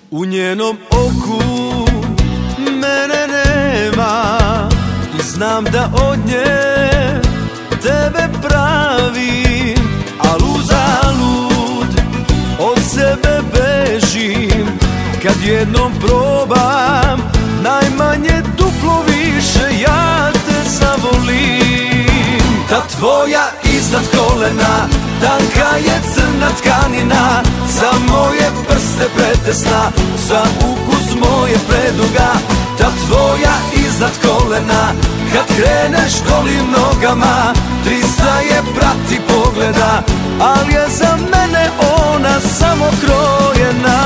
U njenom oku mene nema i znam da od nje tebe pravim, al uzalud od sebe bežim. Kad jednom probam, najmanje duplo više ja te zavolim. Ta tvoja iznad kolena, tanka je crna tkanina, za moje prste pretesna, za ukus moje preduga. Ta tvoja iznad kolena, kad kreneš golim nogama, 300 je prati pogleda, al je za mene ona samo krojena.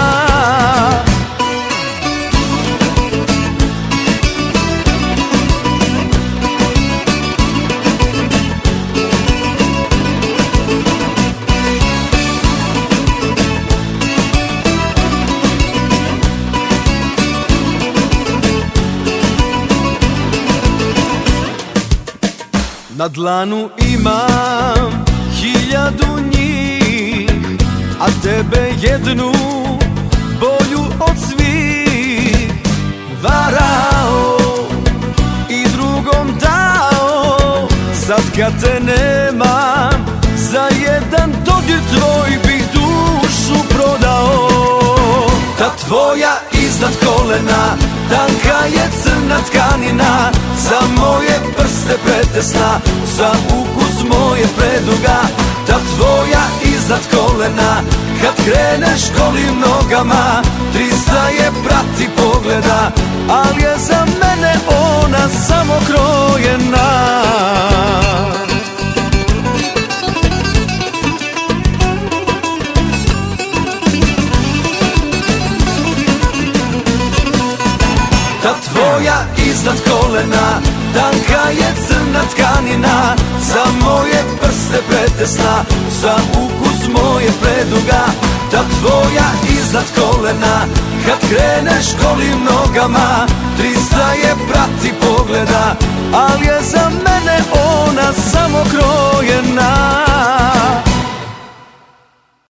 Na dlanu imam 1000 njih, a tebe jednu bolju od svih. Varao i drugom dao, sad kad te nemam, za jedan dodir tvoj bih dušu prodao. Ta tvoja iznad kolena, tanka je crna tkanina, za moje prste pretesna, za ukus moje preduga. Ta tvoja iznad kolena, kad kreneš golim nogama, 300 je prati pogleda, al je za mene ona samo krojena. Ta tvoja iznad kolena, tanka je crna tkanina, za moje prste pretesna, za ukus moje preduga. Ta tvoja iznad kolena, kad kreneš golim nogama, 300 je prati pogleda, al je za mene ona samo krojena.